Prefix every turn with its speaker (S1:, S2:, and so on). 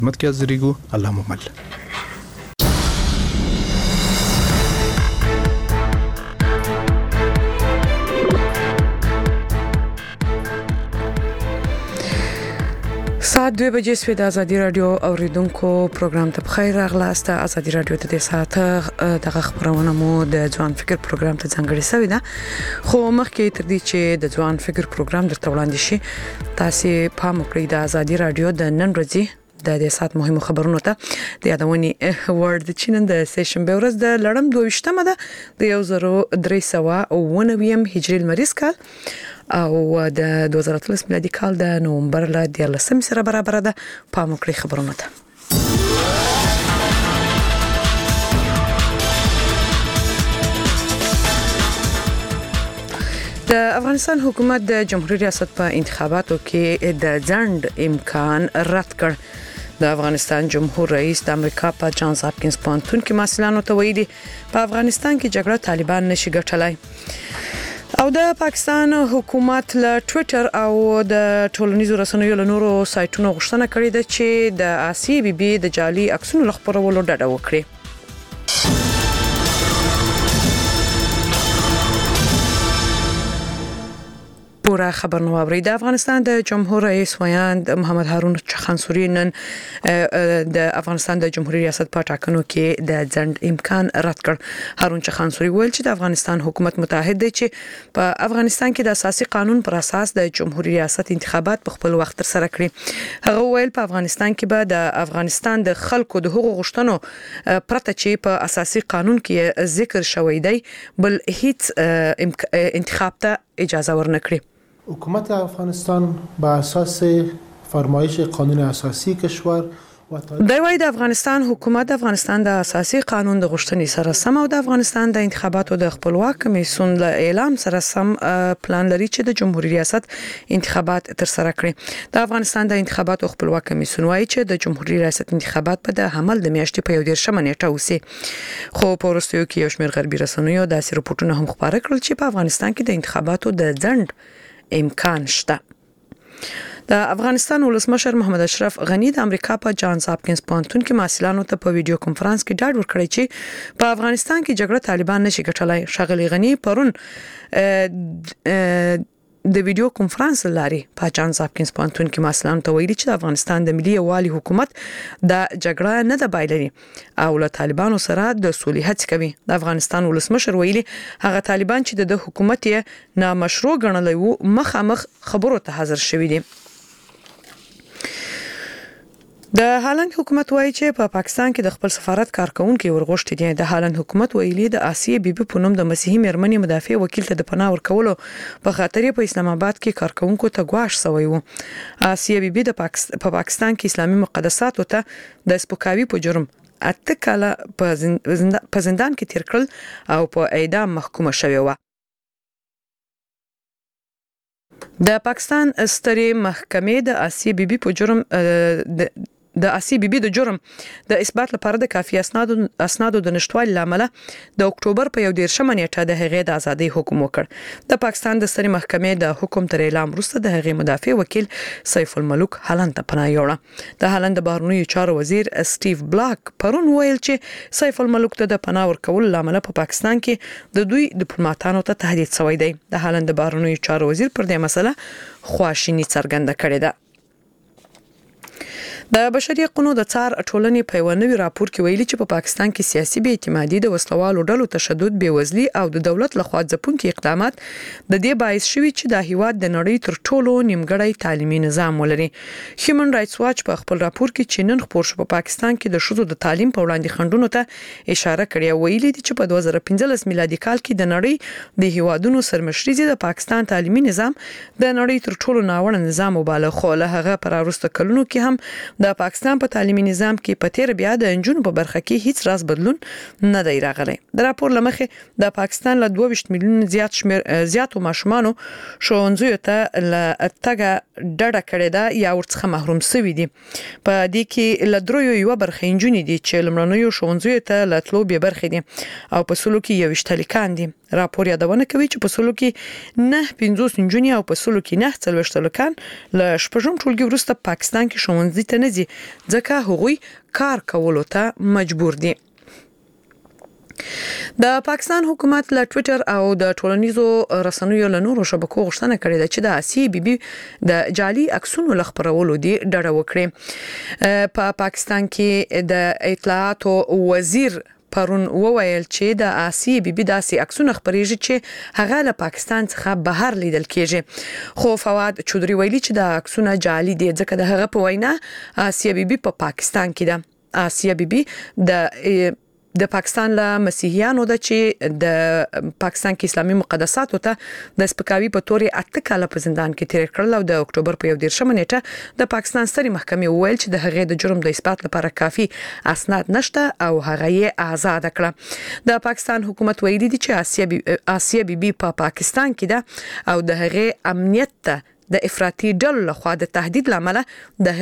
S1: خدمت کې حاضرېږو. الله مو مل.
S2: ساعت 2 بجې سوي د ازادي رادیو اوریدونکو پروګرام ته بخیر راغلاست. ازادي رادیو ته د ساعت دغه خبرونه مو د ځوان فکر پروګرام ته ځانګړي شوی ده. خو مخکې تر دې چې د ځوان فکر پروګرام درته وړاندې شي، تاسو پام وکړئ د ازادي رادیو د نن ورځې د ساعت مهمو خبرونو ته د یادونې ورډ چې نن د سیشن به ورځ د لړم 22مه ده د 1399 هجري لمریز کال او د 2013 میلادي کال د نومبر ل 14 سره برابر ده. پام وکړئ خبرونه ته. د افغانستان حکومت د جمهوریت ریاست په انتخاباتو کې د ځنډ امکان رد کړ. د افغانستان جمهور رئیس د امریکا په جانز هاپکینز پوهنتون کې مسؤلانو ته ویلي په افغانستان کې جګړه طالبان نشي ګټلای. او د پاکستان حکومت له ټوئیټر او د ټولنیزو رسنیو له نورو سایټونو غوښتنه کړې ده چې د آسیې بیبي د جعلي عکسونو خپرولو ډډه وکړي. پورا خبر نو اوري. د افغانستان د جمهور رئیس ویاند محمد هارون چخانسوري نن د افغانستان د جمهوریت ریاست په ټاکنو کې د ځنډ امکان رد کړ. هارون چخانسوري ویل چې د افغانستان حکومت متعهد دی چې په افغانستان کې د اساسي قانون پر اساس د جمهوریت ریاست انتخابات په خپل وخت تر سره کړي. هغه ویل په افغانستان کې به د افغانستان د خلکو د حقوقو غوښتنو پرته چې په اساسي قانون کې ذکر شوی دی بل هیڅ انتخاب ته اجازه ورنکړي.
S3: حکومت افغانستان بر اساس فرمایش قانون اساسی کشور
S2: د افغانستان حکومت د افغانستان د اساسي قانون د غوښتنې سره سم او د افغانستان د انتخاباتو د خپلواک کمیسیون له اعلان سره سم پلان لري چې د جمهوریت ریاست انتخابات تر سره کړي. د افغانستان د انتخاباتو خپلواک کمیسیون وايي چې د جمهوریت ریاست انتخابات په د حمل د میاشتې په 11 نیټه وسی. خو په وروستیو کې یو شمېر غربي رسنیو داسې رپورټونه هم خبره کړل چې په افغانستان کې د انتخاباتو د ځنډ امکان شته. د افغانستان ولسمشر محمد اشرف غنی د امریکا په جانز هاپکینز پوهنتون کې مسؤلانو ته په ویډیو کانفرنس کې ډاډ ورکړی چې په افغانستان کې جګړه طالبان نشي ګټلای. ښاغلي غنی پرون د ویډیو کانفرنس لاري په جانز هاپکینز پوهنتون کې مسؤلانو ته ویلي چې د افغانستان د ملي یووالي حکومت د جګړه نه د بایلري او له طالبانو سره د سولې هڅې کوي. د افغانستان ولسمشر ویلي هغه طالبان چې د حکومت یې نامشروع ګڼلی وو مخامخ خبرو ته حاضر شوي دي. د هالند حکومت وایي چې په پاکستان کې د خپل سفارت کارکونکو ورغوښتي دي. د هالند حکومت ویلي د آسیې بیبي په نوم د مسیحي مېرمنې مدافع وکیل ته د پناه ورکولو په خاطر په اسلام آباد کې کارکونکو ته ګواښ شوی و. آسیې بیبي په پاکستان کې اسلامي مقدساتو ته د سپکاوي په جرم 8 کاله په زندان کې تیر کړل او په اعدام محکومه شوی و. د پاکستان سترې محکمې د آسیې بیبي په جرم د اثبات لپاره د کافي اسنادو د نشټوالي لامل د اکتوبر په 11 نیټه د هغې د ازادۍ حکم وکړ. د پاکستان د سترې محکمې د حکم تر اعلان وروسته د هغې مدافع وکیل سیف الملک هالند ته پناه یوړه. د هالند د بهرنیو چارو وزیر سټیو بلاک پرون ویل چې سیف الملک ته د پناه ورکول لامل په پاکستان کې د دوی ډیپلوماټانو ته تهدید شوی دی. د هالند د بهرنیو چارو وزیر پر دې مسله خواشینی څرګنده کړې ده. د بشري حقوقو د څار ټولنې په یو نوي راپور کې ویلي چې په پاکستان کې سیاسي بې اعتمادي د وسلوالو ډلو تشدد بېوزلي او د دولت لخوا ځپونکي اقدامات د دې باعث شوي چې د هیواد د نړۍ تر ټولو نیمګړی تعلیمي نظام ولري. هیومن رائټس واچ په خپل راپور کې چې نن خپور شو په پاکستان کې د ښځو د تعلیم په وړاندې خنډونو ته اشاره کړې او ویلي دي چې په 2015 میلادي کال کې د نړۍ د هیوادونو سرمشري د پاکستان تعلیمي نظام د نړۍ تر ټولو ناوړه نظام وباله. خو له هغه پر وروسته کلونو کې هم د پاکستان په تعلیمي نظام کې په تیر بیا د انجونو په برخه کې هیڅ راز بدلون نه دی راغلی. د راپور لمخې د پاکستان له 22 میلیون زیاتو ماشومان ښوونځیو ته له تګه ډډه کړې ده یا ورڅخه محروم شوي دي. په دې کې له دریو یو برخه انجونې دي چې لمړنیو ښوونځیو ته له تلو به برخه دي او په سلو کې 21 لیکان دي. راپور یادونه کوي چې په سلو کې 9 انجونې او په سلو کې 9 لیکان له شپږم ټولګي وروسته پاکستان کې ښوونځي ته نه نزي ځکه هغوی کار کولو ته مجبور دي. د پاکستان حکومت له ټوئیټر او د ټولنیزو رسنیو له نورو شبکو غوښتنه کړې ده چې د آسیې بیبي د جعلي عکسونو لخپرولو دی ډډه وکړي. په پاکستان کې د اطلاعاتو وزیر پرون وویل چې د آسیې بیبي داسې عکسونه خپرېږي چې هغه له پاکستان څخه بهر لیدل کېږي. خو فواد چودري ویلي چې د عکسونه جعلي دي ځکه د هغه په وینا آسیې بیبي په پاکستان کې ده. آسیې بیبي د پاکستان له مسیحیانو د چې د پاکستان کې اسلامي مقدساتو ته د سپکاوي په تور 8 کاله په زندان کې تیر کړل او د اکتوبر په 11 نیټه د پاکستان سترې محکمې وویل چې د هغې د جرم د اثبات لپاره کافي اسناد نشته او هغه یې آزاد کړه. د پاکستان حکومت ویلي دی چې آسیې بیبي په پاکستان کې ده او د هغې امنیت ته د افراطي ډلو لخوا د تهدید لامل د